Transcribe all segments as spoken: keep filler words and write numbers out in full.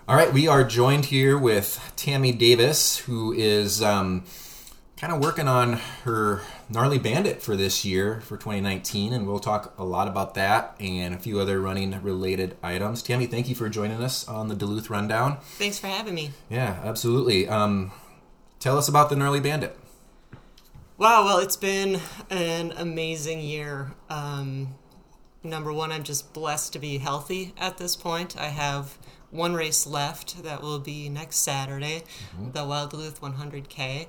All right, we are joined here with Tammy Davis, who is um, kind of working on her Gnarly Bandit for this year, for twenty nineteen, and we'll talk a lot about that and a few other running-related items. Tammy, thank you for joining us on the Duluth Rundown. Thanks for having me. Yeah, absolutely. Um, tell us about the Gnarly Bandit. Wow, well, it's been an amazing year. Um, number one, I'm just blessed to be healthy at this point. I have one race left that will be next Saturday, mm-hmm. the Wild Duluth one hundred K.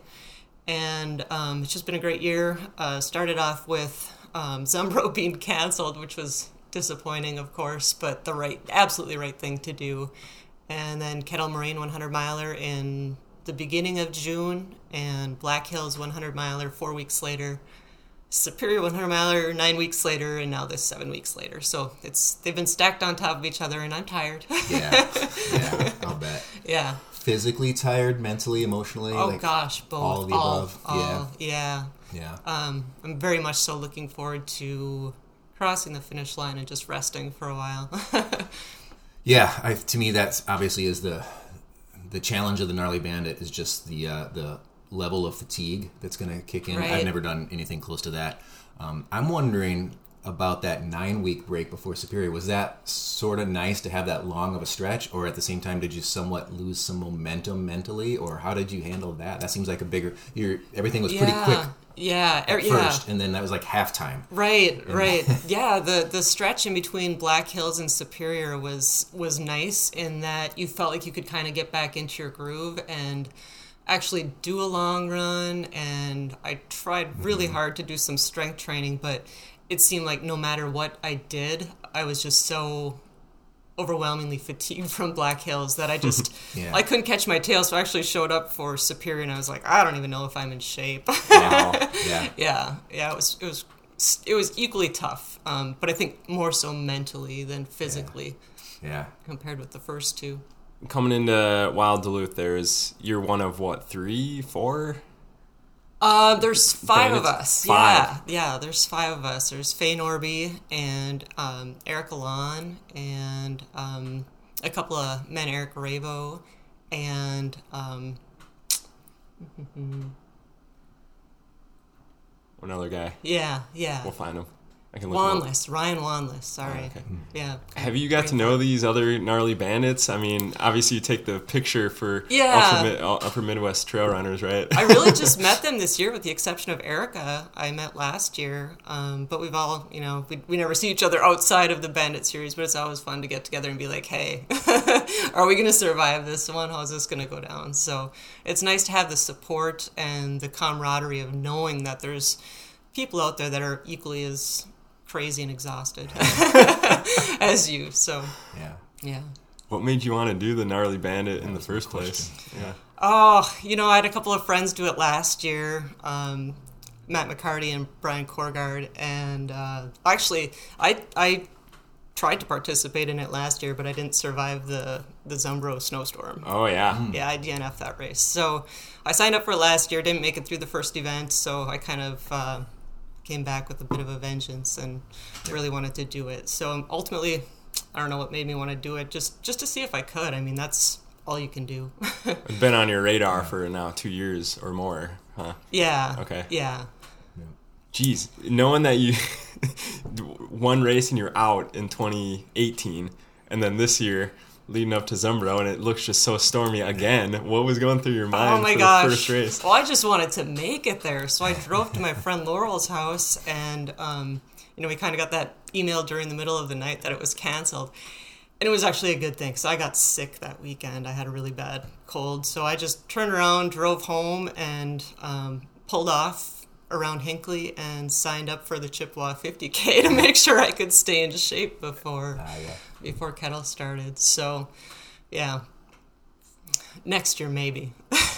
And um, it's just been a great year. Uh, started off with um, Zumbro being canceled, which was disappointing, of course, but the right, absolutely right thing to do. And then Kettle Moraine one hundred miler in the beginning of June, and Black Hills one hundred miler four weeks later, Superior one hundred miler nine weeks later, and now this seven weeks later. So it's they've been stacked on top of each other, and I'm tired. yeah, yeah, I'll bet. Yeah. Physically tired, mentally, emotionally? Oh, like gosh, both. All of the all, above? All, yeah. Yeah. Yeah. Um, I'm very much so looking forward to crossing the finish line and just resting for a while. yeah, I, to me, that's obviously is the the challenge of the Gnarly Bandit is just the uh, the level of fatigue that's going to kick in. Right. I've never done anything close to that. Um, I'm wondering about that nine-week break before Superior. Was that sort of nice to have that long of a stretch, or at the same time did you somewhat lose some momentum mentally, or how did you handle that? That seems like a bigger... Your, everything was pretty yeah. quick yeah. at yeah. first, and then that was like halftime. Right, and right. yeah, the, the stretch in between Black Hills and Superior was, was nice in that you felt like you could kind of get back into your groove and actually do a long run, and I tried really mm-hmm. hard to do some strength training, but it seemed like no matter what I did, I was just so overwhelmingly fatigued from Black Hills that I just, yeah. I couldn't catch my tail, so I actually showed up for Superior, and I was like, I don't even know if I'm in shape. Wow. Yeah. yeah, yeah, it was, it was, it was equally tough, um, but I think more so mentally than physically. Yeah. yeah. Compared with the first two. Coming into Wild Duluth, there's you're one of what, three, four? Uh, there's five Bandits? of us. Five. Yeah, yeah. There's five of us. There's Faye Norby and um, Eric Alon and um, a couple of men, Eric Ravo, and um, one other guy. Yeah, yeah. We'll find him. I can look Wanless, Ryan Wanless, sorry. Oh, okay. Yeah. Have you got to know these other Gnarly Bandits? I mean, obviously you take the picture for yeah. Upper, Upper Midwest trail runners, right? I really just met them this year with the exception of Erica. I met last year, um, but we've all, you know, we, we never see each other outside of the Bandit series, but it's always fun to get together and be like, hey, are we going to survive this one? How's this going to go down? So it's nice to have the support and the camaraderie of knowing that there's people out there that are equally as crazy and exhausted as you. So yeah, yeah. What made you want to do the Gnarly Bandit in the first place? Yeah. Oh, you know, I had a couple of friends do it last year. Um, Matt McCarty and Brian Korgard, and uh, actually, I I tried to participate in it last year, but I didn't survive the the Zumbro snowstorm. Oh yeah. Mm. Yeah, I D N F'd that race. So I signed up for it last year, didn't make it through the first event, so I kind of uh, came back with a bit of a vengeance and really wanted to do it. So ultimately, I don't know what made me want to do it, just just to see if I could. I mean, that's all you can do. It's been on your radar for now two years or more, huh? Yeah. Okay. Yeah. Geez, knowing that you one race and you're out in twenty eighteen, and then this year leading up to Zumbro, and it looks just so stormy again. What was going through your mind oh my for gosh. the first race? Well, I just wanted to make it there, so I drove to my friend Laurel's house, and um, you know, we kind of got that email during the middle of the night that it was canceled. And it was actually a good thing, because I got sick that weekend. I had a really bad cold, so I just turned around, drove home, and um, pulled off around Hinckley and signed up for the Chippewa fifty K to make sure I could stay in shape before Ah, yeah. before Kettle started. So, yeah, next year maybe.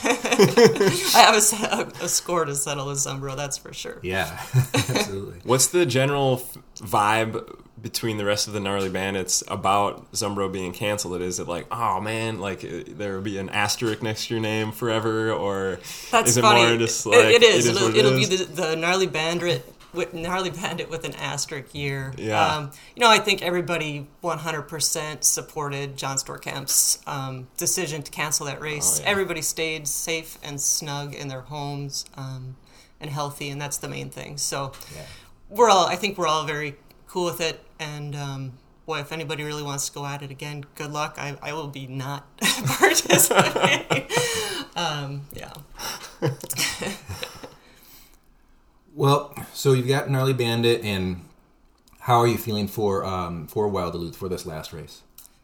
I have a, a score to settle with Zumbro, that's for sure. Yeah, absolutely. What's the general f- vibe between the rest of the Gnarly Bandits about Zumbro being canceled? Is it like, oh man, like uh, there will be an asterisk next to your name forever, or That's is it funny. more just like it, it is. It is it'll what it it'll is? be the, the Gnarly Bandit with Gnarly Bandit with an asterisk year. Yeah. Um, you know, I think everybody one hundred percent supported John Storkamp's um, decision to cancel that race. Oh, yeah. Everybody stayed safe and snug in their homes um, and healthy, and that's the main thing. So Yeah. we're all, I think we're all very cool with it. And um, boy, if anybody really wants to go at it again, good luck. I, I will be not participating. um, yeah. Well, so you've got Gnarly Bandit, and how are you feeling for um, for Wild Duluth for this last race?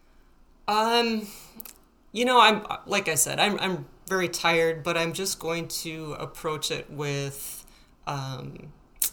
Um, you know, I'm like I said, I'm I'm very tired, but I'm just going to approach it with um,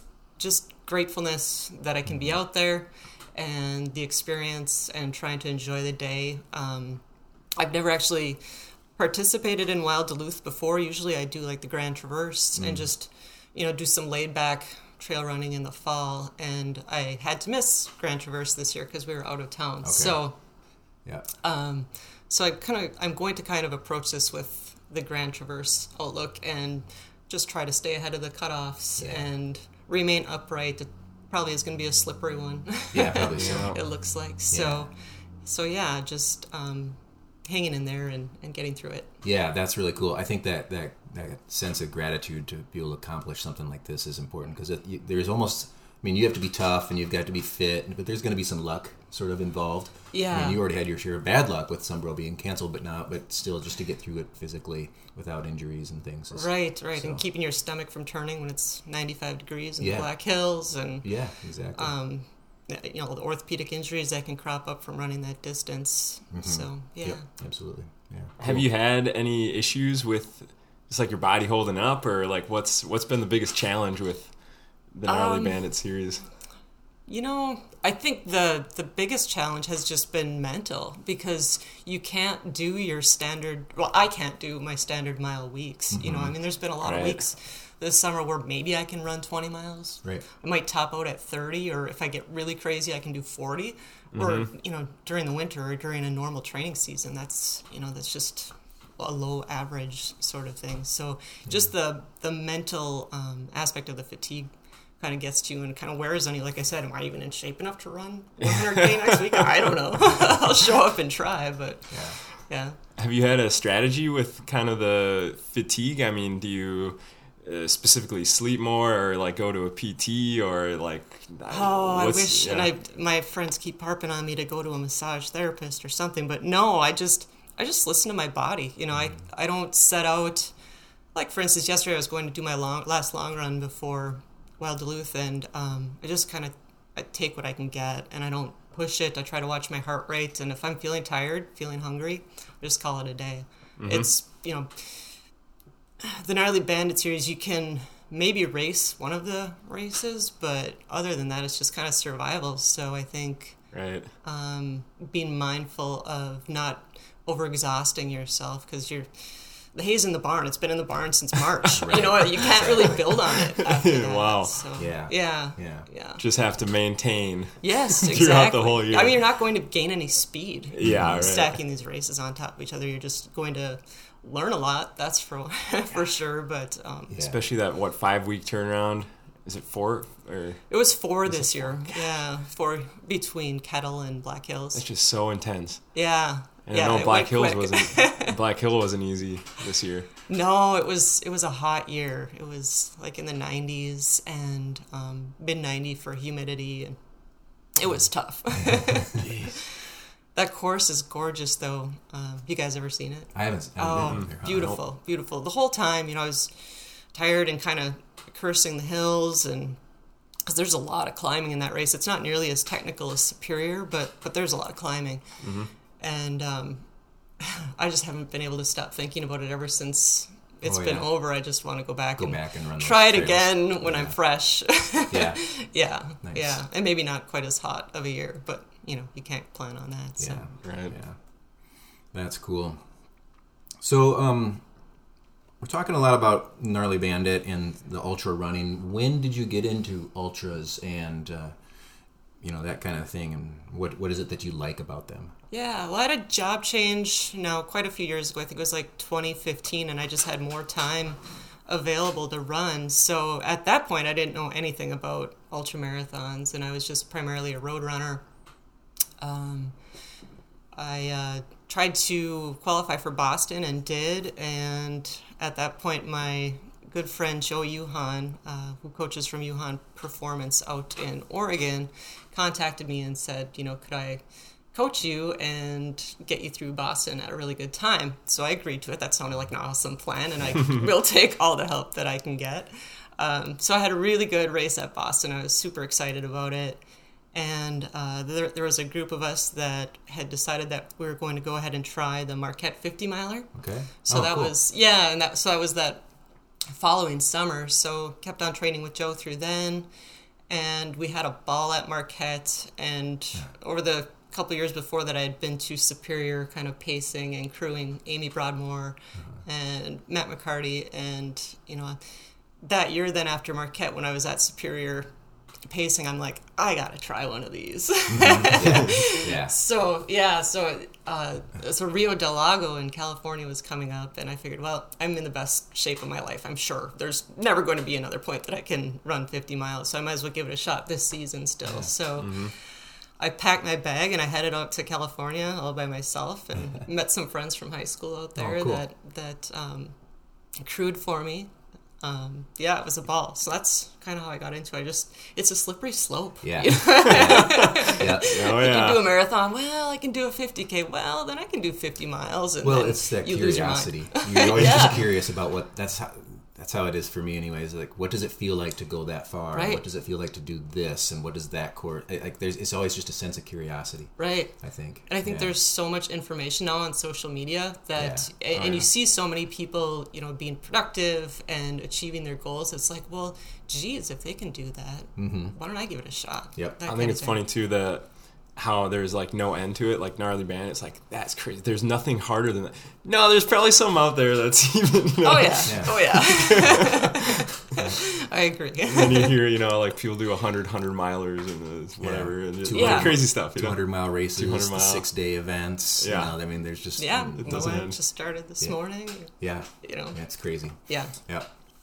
just gratefulness that I can be out there and the experience and trying to enjoy the day. Um, I've never actually participated in Wild Duluth before. Usually I do like the Grand Traverse mm. and just, you know, do some laid back trail running in the fall. And I had to miss Grand Traverse this year because we were out of town. Okay. So, yeah. Um, so I kind of, I'm going to kind of approach this with the Grand Traverse outlook and just try to stay ahead of the cutoffs Yeah. and remain upright. It probably is going to be a slippery one. Yeah, probably so. It looks like. So, Yeah. so yeah, just um, hanging in there and, and getting through it. Yeah, that's really cool. I think that that, that sense of gratitude to be able to accomplish something like this is important because there's almost, I mean, you have to be tough and you've got to be fit, but there's going to be some luck sort of involved. Yeah. I mean, you already had your share of bad luck with Sumbro being canceled, but not, but still just to get through it physically without injuries and things. Is, right, right. so. And keeping your stomach from turning when it's ninety-five degrees in Yeah. the Black Hills and, Yeah, exactly. um, you know, the orthopedic injuries that can crop up from running that distance. Mm-hmm. So, yeah. Yep, absolutely. Yeah. Have Cool. you had any issues with just like your body holding up, or like what's what's been the biggest challenge with the Gnarly Um, Bandit series? You know, I think the the biggest challenge has just been mental because you can't do your standard. Well, I can't do my standard mile weeks. Mm-hmm. You know, I mean, there's been a lot Right. of weeks this summer where maybe I can run twenty miles. Right. I might top out at thirty, or if I get really crazy, I can do forty. Mm-hmm. Or you know, during the winter or during a normal training season, that's you know that's just a low average sort of thing. So just the the mental um, aspect of the fatigue kind of gets to you and kind of wears on you. Like I said, am I even in shape enough to run one hundred K next week? I don't know. I'll show up and try, but Yeah. yeah. Have you had a strategy with kind of the fatigue? I mean, do you uh, specifically sleep more, or like go to a P T, or like? Oh, I what's- wish, yeah. and I my friends keep harping on me to go to a massage therapist or something, but no, I just I just listen to my body. You know, I I don't set out. Like for instance, yesterday I was going to do my long last long run before Wild Duluth, and um, I just kind of I take what I can get, and I don't push it. I try to watch my heart rate, and if I'm feeling tired, feeling hungry, I just call it a day. Mm-hmm. It's you know the Gnarly Bandit series. You can maybe race one of the races, but other than that, it's just kind of survival. So I think Right. um, being mindful of not overexhausting yourself because you're. The hay's in the barn. It's been in the barn since March. Right. You know, you can't really build on it after that. Wow. So, Yeah. Yeah. Yeah. Yeah. Just have to maintain. Yes, throughout exactly. the whole year. I mean, you're not going to gain any speed. Yeah, right. Stacking these races on top of each other, you're just going to learn a lot. That's for for sure. But um, Yeah. Especially that what five week turnaround? Is it four or? it was four this year. Yeah, four between Kettle and Black Hills. That's just so intense. Yeah. And yeah, I know it Black went Hills quick. wasn't Black Hill wasn't easy this year. No, it was it was a hot year. It was like in the nineties and um, mid ninety for humidity, and it was tough. That course is gorgeous, though. Um, you guys ever seen it? I haven't, I haven't Oh, been there. beautiful, beautiful. The whole time, you know, I was tired and kind of cursing the hills, and because there's a lot of climbing in that race. It's not nearly as technical as Superior, but but there's a lot of climbing, Mm-hmm. and um, I just haven't been able to stop thinking about it ever since it's Oh, been yeah. over. I just want to go back Go and back and run those try it trails. again when I'm Yeah. fresh. Yeah. yeah, Nice. yeah, and maybe not quite as hot of a year, but you know, you can't plan on that. So. Yeah. Right. Yeah. That's cool. So, um, we're talking a lot about Gnarly Bandit and the ultra running. When did you get into ultras and, uh, you know, that kind of thing? And what what is it that you like about them? Yeah, well, I had a job change now quite a few years ago. I think it was like twenty fifteen, and I just had more time available to run. So at that point, I didn't know anything about ultramarathons, and I was just primarily a road runner. Um, I uh, tried to qualify for Boston and did, and at that point, my good friend Joe Yuhan, uh, who coaches from Yuhan Performance out in Oregon, contacted me and said, you know, could I coach you and get you through Boston at a really good time? So I agreed to it. That sounded like an awesome plan, and I will take all the help that I can get. Um, so I had a really good race at Boston. I was super excited about it. And uh, there, there was a group of us that had decided that we were going to go ahead and try the Marquette fifty miler. Okay. So oh, that cool. was, yeah, and that so that was that following summer. So kept on training with Joe through then. And we had a ball at Marquette. And yeah. over the couple years before that, I had been to Superior kind of pacing and crewing Amy Broadmoor uh-huh. and Matt McCarty. And, you know, that year then after Marquette, when I was at Superior pacing, I'm like, I gotta try one of these. Mm-hmm. yeah. yeah. So yeah, so uh, so Rio del Lago in California was coming up, and I figured, well, I'm in the best shape of my life. I'm sure there's never going to be another point that I can run fifty miles, so I might as well give it a shot this season still. Yeah. So mm-hmm. I packed my bag and I headed out to California all by myself, and met some friends from high school out there oh, cool. that that um, crewed for me. Um, yeah, it was a ball. So that's kind of how I got into it. I just, it's a slippery slope. Yeah. You know? yeah. yeah. Oh, I yeah. can do a marathon. Well, I can do a fifty K. Well, then I can do fifty miles. And well, then it's that you curiosity. Lose your mind. You're always yeah. just curious about what, that's how, that's how it is for me anyways. Like, what does it feel like to go that far? Right. What does it feel like to do this? And what does that core, like, there's, it's always just a sense of curiosity. Right. I think. And I think yeah. there's so much information now on social media that, yeah. and, oh, and you yeah. see so many people, you know, being productive and achieving their goals. It's like, well, geez, if they can do that, mm-hmm. why don't I give it a shot? Yep. That I think it's funny too that how there's like no end to it, like Gnarly Bandit. It's like, that's crazy. There's nothing harder than that. No, there's probably some out there that's even. You know, oh yeah. yeah. Oh yeah. I agree. And then you hear, you know, like people do one hundred, one hundred milers and the whatever, yeah. and just yeah. like crazy stuff. You two hundred know? mile races, two hundred mile. six day events. Yeah. You know, I mean, there's just. Yeah. It The doesn't one end. just started this yeah. morning. Yeah. You know. That's crazy. Yeah. Yeah.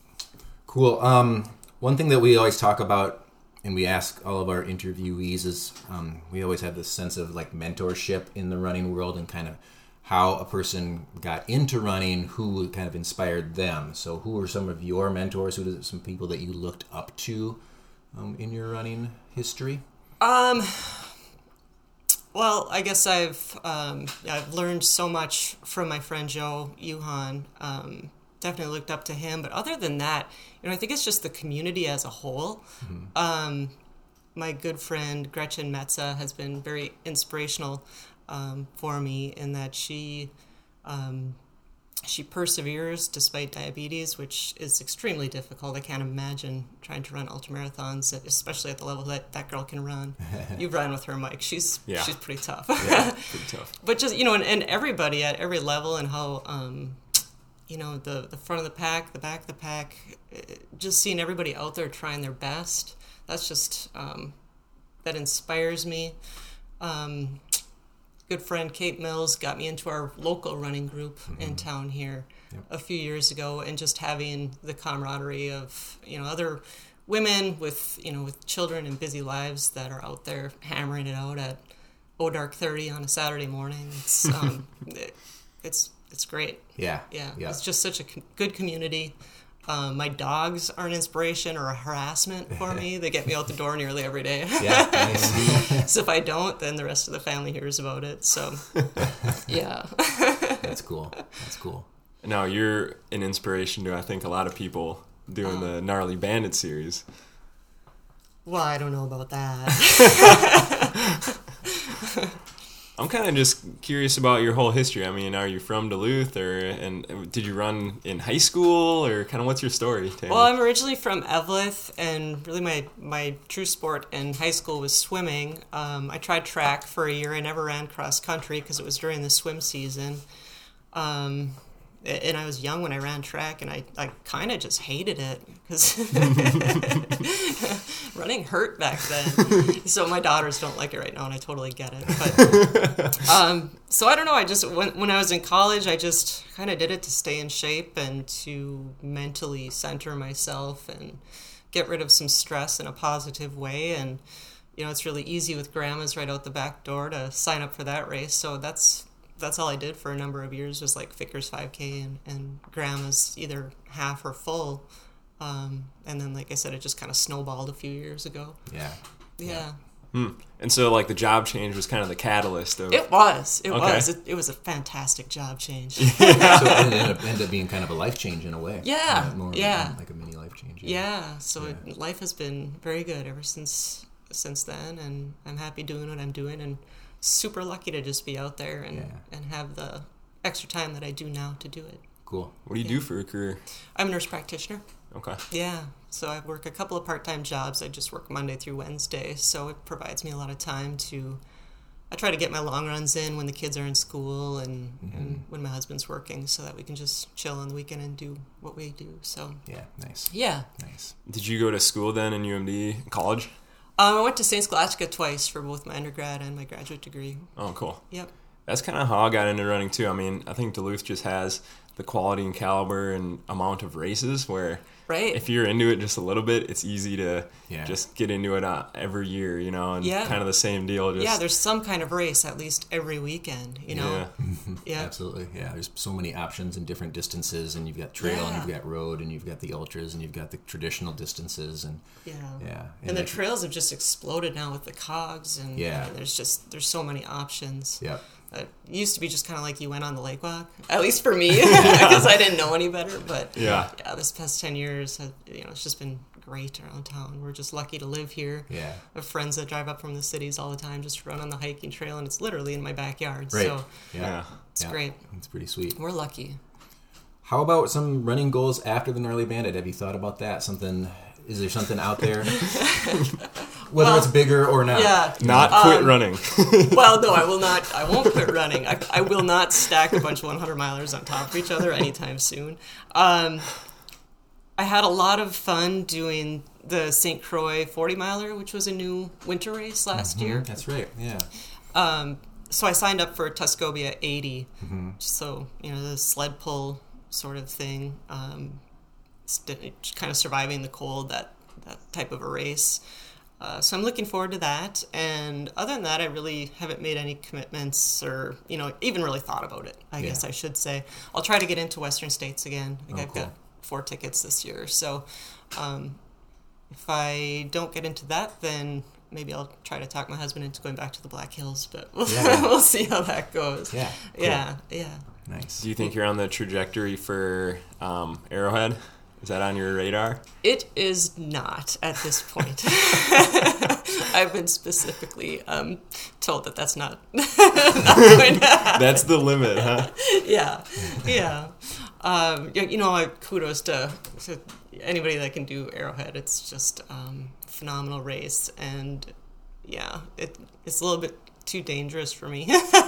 Cool. Um, one thing that we always talk about, and we ask all of our interviewees, is um, we always have this sense of like mentorship in the running world, and kind of how a person got into running, who kind of inspired them. So who are some of your mentors? Who are some people that you looked up to um, in your running history? Um. Well, I guess I've um, I've learned so much from my friend Joe Yuhan. Um, definitely looked up to him. But other than that, you know, I think it's just the community as a whole. Mm-hmm. Um, my good friend Gretchen Metza has been very inspirational um, for me in that she um, she perseveres despite diabetes, which is extremely difficult. I can't imagine trying to run ultramarathons, especially at the level that that girl can run. You've run with her, Mike. She's yeah. she's pretty tough. Yeah, pretty tough. But just, you know, and, and everybody at every level, and how, um, you know, the, the front of the pack, the back of the pack, just seeing everybody out there trying their best, that's just, um, that inspires me. Um, good friend Kate Mills got me into our local running group mm-hmm. in town here yep. a few years ago, and just having the camaraderie of, you know, other women with, you know, with children and busy lives that are out there hammering it out at oh dark thirty on a Saturday morning. It's um, it, it's it's great. Yeah. yeah, yeah. Yeah. It's just such a com- good community. Um, my dogs are an inspiration or a harassment for me. They get me out the door nearly every day. Yeah, nice. So if I don't, then the rest of the family hears about it. So, yeah. That's cool. That's cool. Now, you're an inspiration to, I think, a lot of people doing the Gnarly Bandit series. Well, I don't know about that. I'm kind of just curious about your whole history. I mean, are you from Duluth, or and did you run in high school, or kind of what's your story, Tammy? Well, I'm originally from Eveleth, and really my, my true sport in high school was swimming. Um, I tried track for a year. I never ran cross country because it was during the swim season. Um, and I was young when I ran track, and I, I kind of just hated it because running hurt back then. So my daughters don't like it right now, and I totally get it. But um, so I don't know. I just when when I was in college, I just kind of did it to stay in shape and to mentally center myself and get rid of some stress in a positive way. And you know, it's really easy with grandma's right out the back door to sign up for that race. So that's that's all I did for a number of years was like Vickers five K and, and grandma's either half or full. Um, and then, like I said, it just kind of snowballed a few years ago. Yeah. Yeah. Hmm. And so, like, the job change was kind of the catalyst of... It was. It Okay. was. It, it was a fantastic job change. So it ended up, ended up being kind of a life change in a way. Yeah, Uh, more yeah. Like a mini life change. Yeah. So Yeah. It, life has been very good ever since since then, and I'm happy doing what I'm doing, and super lucky to just be out there and, Yeah. and have the extra time that I do now to do it. Cool. What do you do for a career? I'm a nurse practitioner. Okay. Yeah, so I work a couple of part-time jobs. I just work Monday through Wednesday, so it provides me a lot of time to... I try to get my long runs in when the kids are in school and, Mm-hmm. and when my husband's working so that we can just chill on the weekend and do what we do. So, Yeah, nice. yeah. Nice. Did you go to school then in U M D, college? Um, I went to Saint Scholastica twice for both my undergrad and my graduate degree. Oh, cool. Yep. That's kind of how I got into running, too. I mean, I think Duluth just has the quality and caliber and amount of races where Right. if you're into it just a little bit, it's easy to Yeah. just get into it uh, every year, you know, and Yeah. kind of the same deal. Just, Yeah, there's some kind of race at least every weekend, you know? Yeah. Yeah. Absolutely. Yeah, there's so many options and different distances, and you've got trail, and Yeah. you've got road, and you've got the ultras, and you've got the traditional distances, and Yeah. yeah. And the it- trails have just exploded now with the cogs, and Yeah. and there's just there's so many options. Yep. It used to be just kind of like you went on the lake walk, at least for me, because I didn't know any better. But Yeah. yeah, this past ten years, have, you know, it's just been great around town. We're just lucky to live here. Yeah. I have friends that drive up from the cities all the time just to run on the hiking trail, and it's literally in my backyard. Right. So Yeah. Yeah. it's Yeah. great. It's pretty sweet. We're lucky. How about some running goals after the Gnarly Bandit? Have you thought about that? Something? Is there something out there? Whether Well, it's bigger or not. Yeah. Not quit Um, running. Well, no, I will not. I won't quit running. I, I will not stack a bunch of hundred milers on top of each other anytime soon. Um, I had a lot of fun doing the Saint Croix forty miler, which was a new winter race last year. That's right. Yeah. Um, so I signed up for Tuscobia eighty. Mm-hmm. So, you know, the sled pull sort of thing. Um, st- kind of surviving the cold, that, that type of a race. Uh, so I'm looking forward to that. And other than that, I really haven't made any commitments or, you know, even really thought about it, I Yeah. guess I should say. I'll try to get into Western States again. I think Oh, I've cool. got four tickets this year. So um, if I don't get into that, then maybe I'll try to talk my husband into going back to the Black Hills. But we'll, Yeah. we'll see how that goes. Yeah. Cool. Yeah, yeah. Nice. Do you think you're on the trajectory for um, Arrowhead? Is that on your radar? It is not at this point. I've been specifically um, told that that's not, not going to happen. That's the limit, huh? Yeah, yeah. Um, you you know, I, kudos to, to anybody that can do Arrowhead. It's just um, a phenomenal race, and yeah, it it's a little bit too dangerous for me.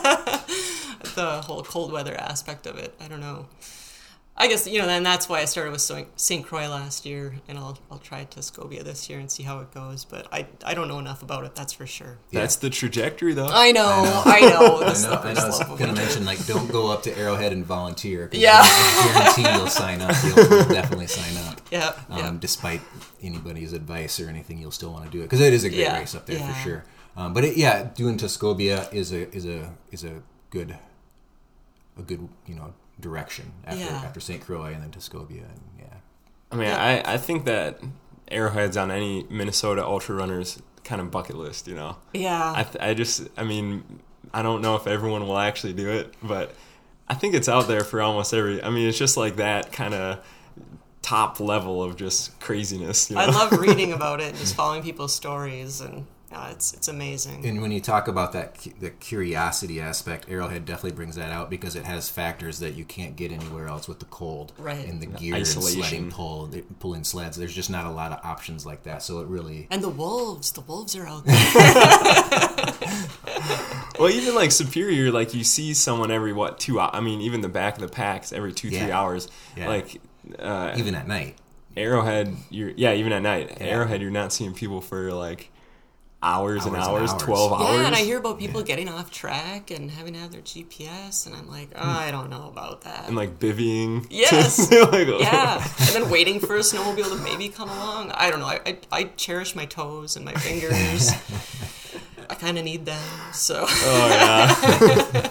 The whole cold weather aspect of it. I don't know. I guess, you know, and that's why I started with Saint Croix last year, and I'll I'll try Tuscobia this year and see how it goes. But I, I don't know enough about it, that's for sure. Yeah. That's the trajectory, though. I know, I know. The I know, slippery I know I was slope of going to it. mention, like, don't go up to Arrowhead and volunteer. 'Cause Yeah. I guarantee you'll sign up. You'll, you'll definitely sign up. Yeah, Um, yeah. Despite anybody's advice or anything, you'll still want to do it. Because it is a great Yeah, race up there yeah. for sure. Um, but, it, yeah, doing Tuscobia is a is a, is a good, a good, you know, direction after Yeah. after Saint Croix and then Tuscobia. And, yeah. I mean, Yeah. I, I think that Arrowhead's on any Minnesota ultra runner's kind of bucket list, you know? Yeah. I, th- I just, I mean, I don't know if everyone will actually do it, but I think it's out there for almost every, I mean, it's just like that kind of top level of just craziness, you know? I love reading about it and just following people's stories, and uh, it's it's amazing. And when you talk about that, cu- the curiosity aspect, Arrowhead definitely brings that out because it has factors that you can't get anywhere else with the cold Right. and the gear Isolation. and sledding pull, the- pulling sleds. There's just not a lot of options like that. So it really, And the wolves, the wolves are out there. Well, even like Superior, like you see someone every, what, two hours? I mean, even the back of the packs every two, three Yeah. hours. Yeah. Like, uh, even at night, Arrowhead, you're yeah, even at night, Yeah. Arrowhead, you're not seeing people for like hours, and Hours and hours, hours. twelve Yeah, hours. and I hear about people Yeah. getting off track and having to have their G P S, and I'm like, oh, I don't know about that. and like bivvying. Yes. Like, Yeah, and then waiting for a snowmobile to maybe come along. I don't know. I I, I cherish my toes and my fingers. I kind of need them, so. Oh yeah.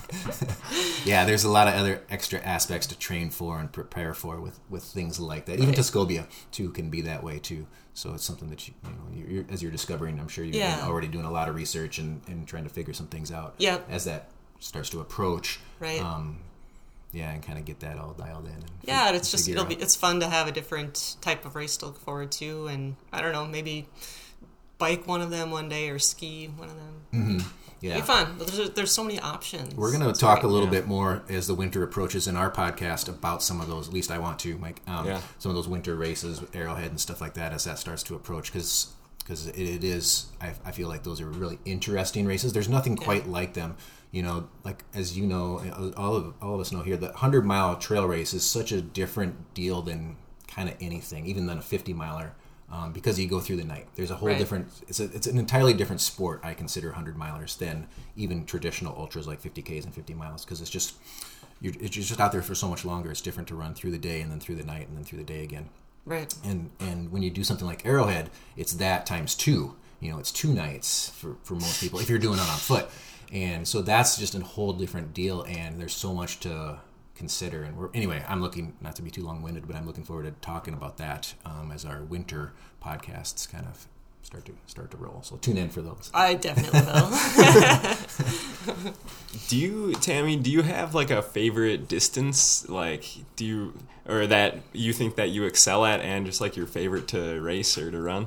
Yeah, there's a lot of other extra aspects to train for and prepare for with, with things like that. Even Right. Tuscobia, too, can be that way, too. So it's something that, you, you know, you're, you're, as you're discovering, I'm sure you're Yeah. already doing a lot of research and, and trying to figure some things out. Yep. As that starts to approach. Right. Um, yeah, and kind of get that all dialed in. And Yeah, fig- it's just figure it'll be out. it's fun to have a different type of race to look forward to, and I don't know, maybe bike one of them one day or ski one of them. Mm-hmm. Yeah. It'd be fun. But there's there's so many options. We're going to It's talk great. a little Yeah. bit more as the winter approaches in our podcast about some of those. At least I want to, Mike. Um, Yeah. Some of those winter races, with Arrowhead and stuff like that, as that starts to approach, because because it, it is. I, I feel like those are really interesting races. There's nothing Yeah. quite like them. You know, like as you know, all of all of us know here, the hundred mile trail race is such a different deal than kind of anything, even than a fifty miler. Um, because you go through the night. There's a whole Right. different, it's a, it's an entirely different sport, I consider hundred milers, than even traditional ultras like fifty Ks and fifty miles, because it's just, you're, it's just out there for so much longer. It's different to run through the day and then through the night and then through the day again. Right. And and when you do something like Arrowhead, it's that times two. You know, it's two nights for, for most people if you're doing it on foot. And so that's just a whole different deal, and there's so much to consider. And we're anyway, I'm looking, not to be too long-winded, but I'm looking forward to talking about that um, as our winter podcasts kind of start to start to roll. So tune in for those. I definitely will. Do you, Tammy? Do you have like a favorite distance? Like, do you, or that you think that you excel at, and just like your favorite to race or to run?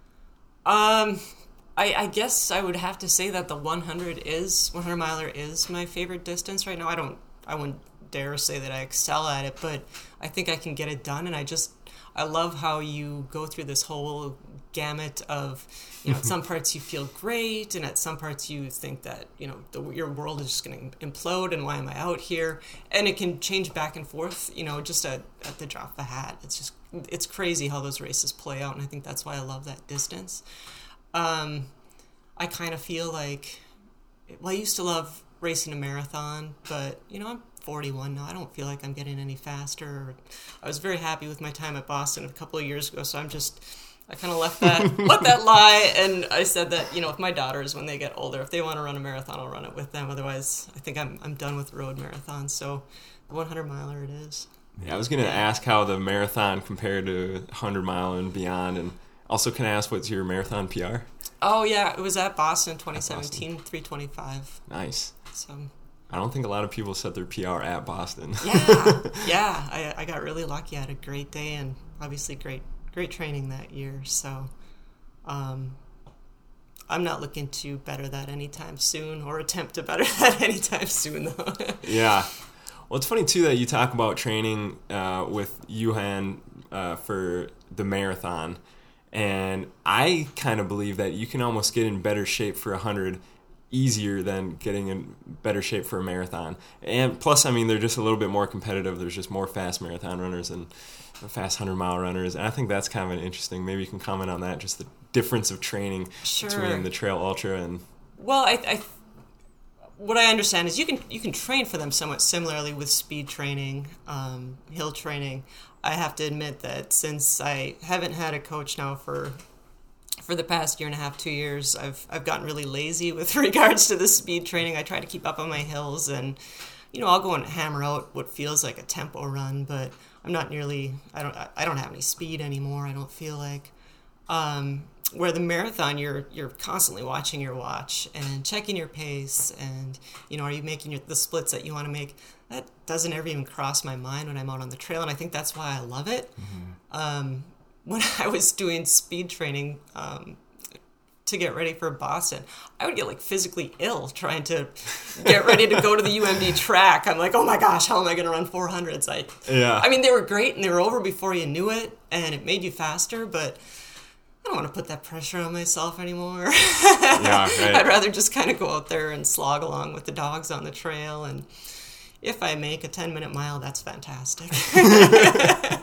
Um, I, I guess I would have to say that the one hundred is one hundred miler is my favorite distance right now. I don't, I wouldn't dare say that I excel at it, but I think I can get it done. And I just, I love how you go through this whole gamut of, you know, at some parts you feel great, and at some parts you think that, you know, the, your world is just going to implode, and why am I out here? And it can change back and forth, you know, just at, at the drop of a hat. It's just, it's crazy how those races play out, and I think that's why I love that distance. Um, I kind of feel like, well, I used to love racing a marathon, but, you know, I'm forty-one now. I don't feel like I'm getting any faster. I was very happy with my time at Boston a couple of years ago, so I'm just, I kind of left that, let that lie, and I said that, you know, if my daughters, when they get older, if they want to run a marathon, I'll run it with them. Otherwise, I think I'm I'm done with road marathons, so the one hundred miler it is. Yeah, I was gonna Yeah. ask how the marathon compared to hundred mile and beyond, and also can I ask what's your marathon P R? Oh, yeah, it was at Boston twenty seventeen, three twenty-five, Nice. so... I don't think a lot of people set their P R at Boston. Yeah, yeah. I, I got really lucky. I had a great day, and obviously great great training that year. So um, I'm not looking to better that anytime soon, or attempt to better that anytime soon, though. Yeah. Well, it's funny, too, that you talk about training uh, with Johan uh, for the marathon. And I kind of believe that you can almost get in better shape for one hundred easier than getting in better shape for a marathon. And plus, I mean, they're just a little bit more competitive. There's just more fast marathon runners and fast hundred mile runners. And I think that's kind of an interesting, maybe you can comment on that, just the difference of training Sure. between the trail ultra and... Well, I, I what I understand is you can you can train for them somewhat similarly with speed training, um, hill training. I have to admit that since I haven't had a coach now for for the past year and a half, two years, I've I've gotten really lazy with regards to the speed training. I try to keep up on my hills, and you know, I'll go and hammer out what feels like a tempo run, but I'm not nearly. I don't. I don't have any speed anymore. I don't feel like. Um, where the marathon, you're you're constantly watching your watch and checking your pace, and you know, are you making your, the splits that you want to make? That doesn't ever even cross my mind when I'm out on the trail, and I think that's why I love it. Mm-hmm. Um, when I was doing speed training um, to get ready for Boston, I would get like physically ill trying to get ready to go to the U M D track. I'm like, oh my gosh, how am I going to run four hundreds? I, Yeah. I mean, they were great and they were over before you knew it, and it made you faster, but I don't want to put that pressure on myself anymore. Yeah, right. I'd rather just kind of go out there and slog along with the dogs on the trail, and if I make a ten minute mile, that's fantastic.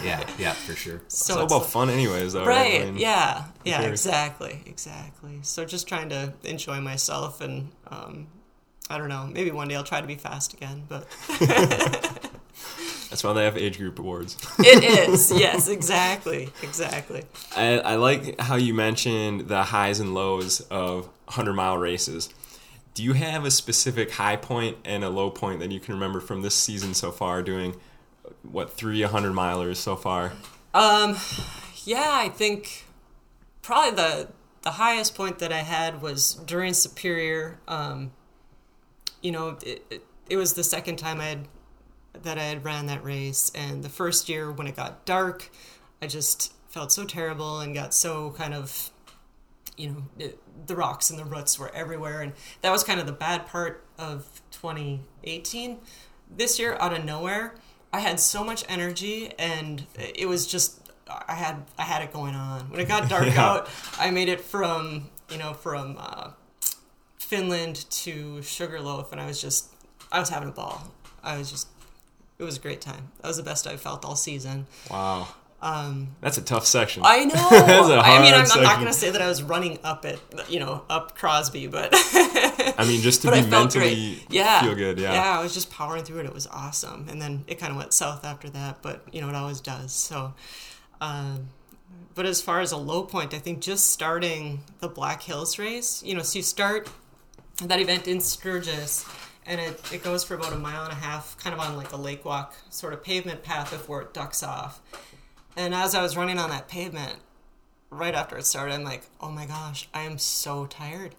yeah, yeah, for sure. it's So all it's about like- fun anyways, though, right? Right. I mean, yeah. Yeah. sure. Exactly. Exactly. So just trying to enjoy myself, and um, I don't know. Maybe one day I'll try to be fast again. But That's why they have age group awards. it is. Yes. Exactly. Exactly. I, I like how you mentioned the highs and lows of hundred mile races. Do you have a specific high point and a low point that you can remember from this season so far, doing what three hundred milers so far? Um, yeah, I think probably the the highest point that I had was during Superior. Um, you know, it, it, it was the second time I had that I had ran that race, and the first year when it got dark, I just felt so terrible and got so kind of, you know, it, the rocks and the roots were everywhere, and that was kind of the bad part of twenty eighteen. This year, out of nowhere, I had so much energy, and it was just I had I had it going on. When it got dark Yeah. out, I made it from you know from uh, Finland to Sugarloaf, and I was just I was having a ball. I was just it was a great time. That was the best I felt all season. Wow, Um, that's a tough section. I know. That's a I mean, I'm, hard I'm not section. going to say that I was running up it, you know, up Crosby, but I mean, just to but I be felt mentally great. Yeah, feel good. Yeah. yeah. I was just powering through it. It was awesome, and then it kind of went south after that. But you know, it always does. So, um, but as far as a low point, I think just starting the Black Hills race, you know, so you start that event in Sturgis, and it, it goes for about a mile and a half, kind of on like a lake walk sort of pavement path before it ducks off. And as I was running on that pavement, right after it started, I'm like, oh my gosh, I am so tired.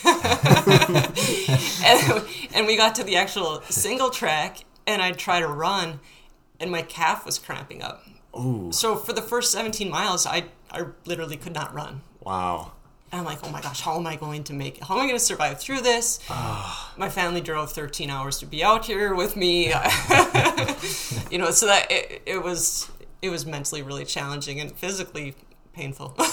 and, and we got to the actual single track, and I'd try to run, and my calf was cramping up. Ooh. So for the first seventeen miles, I, I literally could not run. Wow. And I'm like, oh my gosh, how am I going to make it? How am I going to survive through this? My family drove thirteen hours to be out here with me. You know, so that it, it was it was mentally really challenging and physically painful. But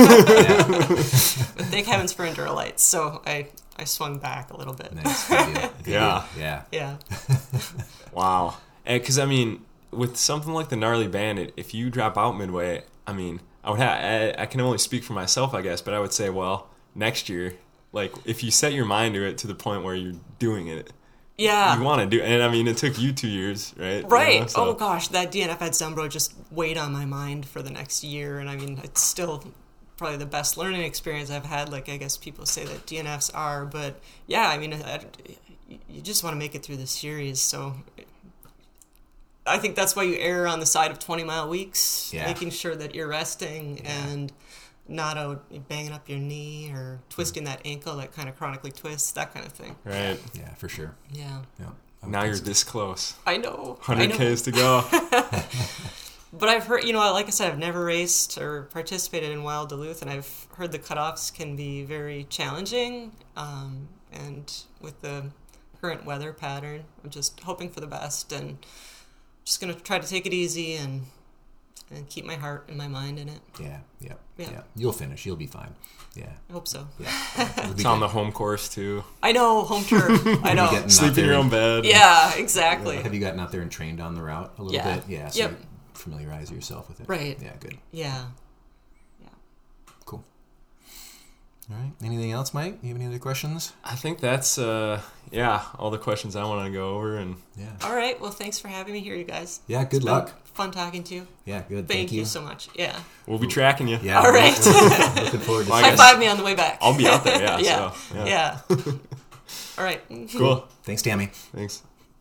thank heavens for Endurolites. So I, I swung back a little bit. Nice. Good deal. Good Yeah. deal. Yeah. Yeah. Wow. Because I mean, with something like the Gnarly Bandit, if you drop out midway, I mean, I would have. I, I can only speak for myself, I guess, but I would say, well, next year, like if you set your mind to it to the point where you're doing it, Yeah. you want to do. And I mean, it took you two years, right? Right. You know, so- Oh gosh, that D N F at Zumbro just weighed on my mind for the next year, and I mean, it's still probably the best learning experience I've had. Like I guess people say that D N Fs are, but yeah, I mean, I, you just want to make it through the series. So I think that's why you err on the side of twenty mile weeks, Yeah. making sure that you're resting Yeah. and not out banging up your knee or twisting that ankle that kind of chronically twists, that kind of thing. Right. Yeah, for sure. Yeah. Yeah. I would Now you're think so. this close. I know. one I hundred know. Ks to go. But I've heard, you know, like I said, I've never raced or participated in Wild Duluth, and I've heard the cutoffs can be very challenging. Um, and with the current weather pattern, I'm just hoping for the best, and just going to try to take it easy and and keep my heart and my mind in it. Yeah, yeah, yeah, Yeah. You'll finish. You'll be fine. Yeah, I hope so. yeah. It'll be It's on good. the home course too. I know, home turf. I know. getting- Sleep Not in your there. own bed. Yeah, exactly. Have you gotten out there and trained on the route a little Yeah. bit? Yeah. So Yep. you familiarize yourself with it. Right. Yeah. Good. Yeah. Cool. All right. Anything else, Mike? You have any other questions? I think that's uh yeah, all the questions I want to go over. And Yeah. All right. Well, thanks for having me here, you guys. Yeah. Good It's been luck. Fun talking to you. Yeah. Good. Thank, Thank, you. so much. Yeah. we'll be tracking you. Yeah. All we're- right. we're looking forward to Well, I High seeing guess- five me on the way back. I'll be out there, yeah, yeah. so, yeah. Yeah. All right. Cool. Thanks, Tammy. Thanks.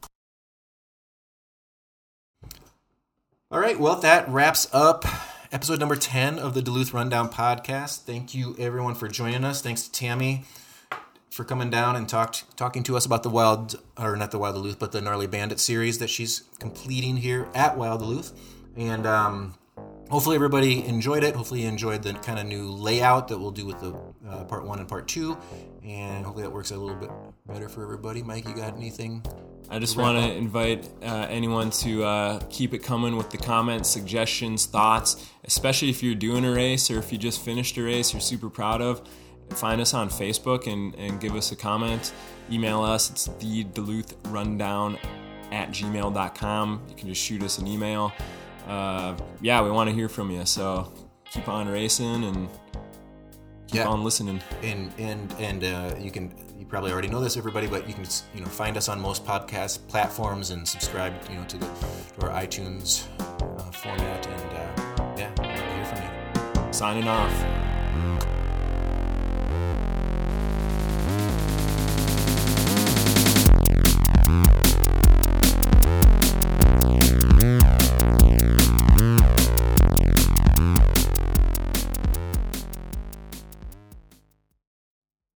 All right, well, that wraps up episode number ten of the Duluth Rundown podcast. Thank you, everyone, for joining us. Thanks to Tammy for coming down and talked talking to us about the Wild, or not the Wild Duluth, but the Gnarly Bandit series that she's completing here at Wild Duluth. And um, hopefully everybody enjoyed it. Hopefully you enjoyed the kind of new layout that we'll do with the uh, part one and part two. And hopefully that works out a little bit better for everybody. Mike, you got anything? I just Wrap want to up. invite uh, anyone to uh, keep it coming with the comments, suggestions, thoughts, especially if you're doing a race or if you just finished a race you're super proud of. Find us on Facebook and, and give us a comment. Email us. It's the Duluth Rundown at gmail dot com. You can just shoot us an email. uh, yeah, we want to hear from you. So keep on racing and keep Yeah. on listening. And and and uh, you can you probably already know this, everybody, but you can you know find us on most podcast platforms and subscribe you know to the to our iTunes uh, format. And uh, yeah, we'd love to hear from you. Signing off.